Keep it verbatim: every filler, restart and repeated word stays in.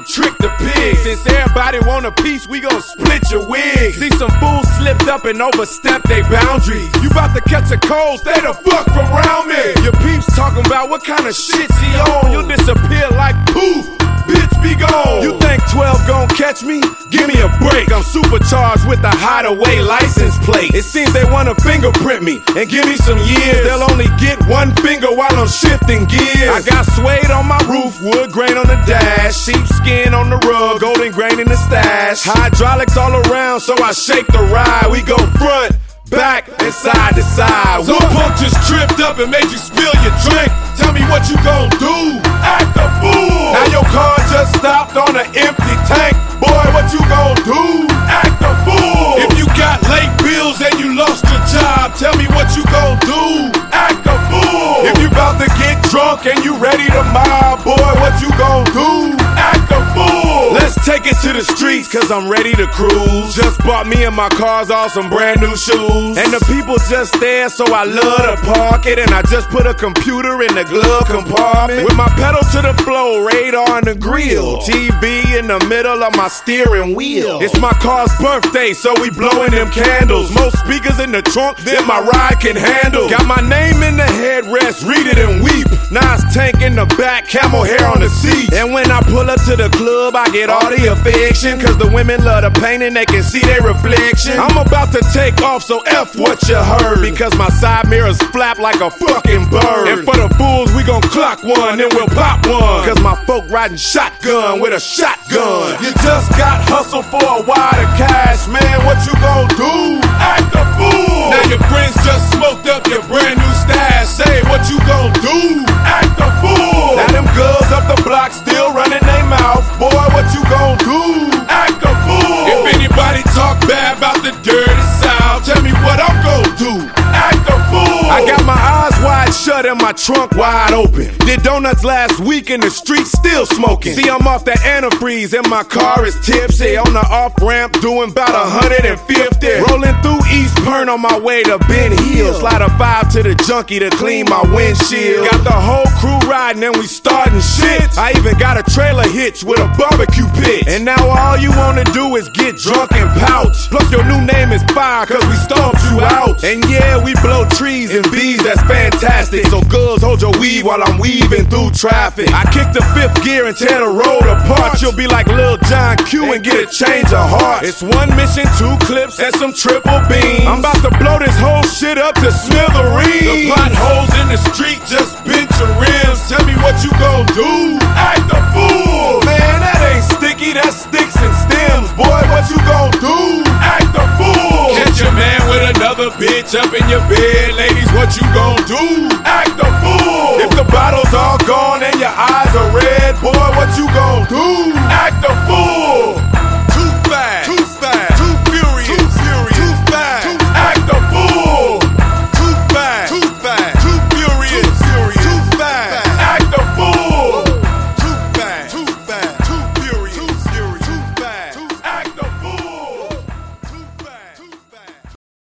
and trick the pigs. Since everybody want a piece, we gon' split your wig. See some fools slipped up and overstepped their boundaries. You bout to catch a cold, stay the fuck from around me. Your peeps talking about what kind of shit's he on. You'll disappear like poof, bitch be gone. You think twelve gon' catch me? Give me a break. I'm supercharged with a hideaway license plate. It seems they wanna fingerprint me and give me some years. They'll only get one finger while I'm shifting gears. I got suede on my roof, wood grain on the dash, sheepskin on the rug, golden grain in the stash. Hydraulics all around, so I shake the ride. We go front, back, and side to side. Some punk just tripped up and made you spill your drink. Tell me what you gon' do? Act a fool. Now your car just stopped on an empty tank. Boy, what you gon' do? Act a fool. If you got late bills and you lost your job, tell me what you gon' do? Act a fool. If you bout to get drunk and you ready to mob, boy, what you gon' do? Act a fool. Let's take it to the streets, cause I'm ready to cruise. Just bought me and my cars all some brand new shoes. And the people just there, so I love to park it. And I just put a computer in the glove compartment. With my pedal to the floor, radar in the grill, T V in the middle of my steering wheel. It's my car's birthday, so we blowing them candles. Most speakers in the trunk than my ride can handle. Got my name in the headrest, read it and weep. Nas tank in the back, camel hair on the seat. And when I pull up to the club, I get all the affection, cause the women love the pain and they can see their reflection. I'm about to take off, so F what you heard, because my side mirrors flap like a fucking bird. And for the fools, we gon' clock one, then we'll pop one, cause my folk riding shotgun with a shotgun. You just got hustle for a wad of cash, man, what you gon' do? Act a fool. Now your friends just smoked up your brand new stash. Say what you gon' do? Act a fool. Now them girls up the block still running their mouth. Boy, what you gon' do? Act a fool. If anybody talk bad about the dirty South, tell me what I'm gon' do. Act a fool. I got my eyes wide shut and my trunk wide open. Did donuts last week in the street, still smoking. See, I'm off that antifreeze and my car is tipsy. On the off-ramp doing about one hundred fifty. Rolling through East Pern on my way to Ben Hill. Slide a five to the junkie to clean my windshield. Got the whole crew riding and we starting shit. I even got a trailer hitch with a barbecue pit. And now all you wanna do is get drunk and pout. Plus your new name is fire, cause we stomped you out. And yeah, we blow trees and bees, that's fantastic. So girls, hold your weave while I'm weaving through traffic. I kick the fifth gear and tear the road apart. You'll be like Lil John Q and get a change of heart. It's one mission, two clips, and some triple beams. I'm about to blow this whole shit up to smithereens. The potholes in the street just bent your rims. Tell me what you gon' do? Act a fool. Man, that ain't sticky, that's sticks and stems. Boy, what you gon' do? Act a fool. Catch your man with another bitch up in your bed. Ladies, what you gon' do? Act a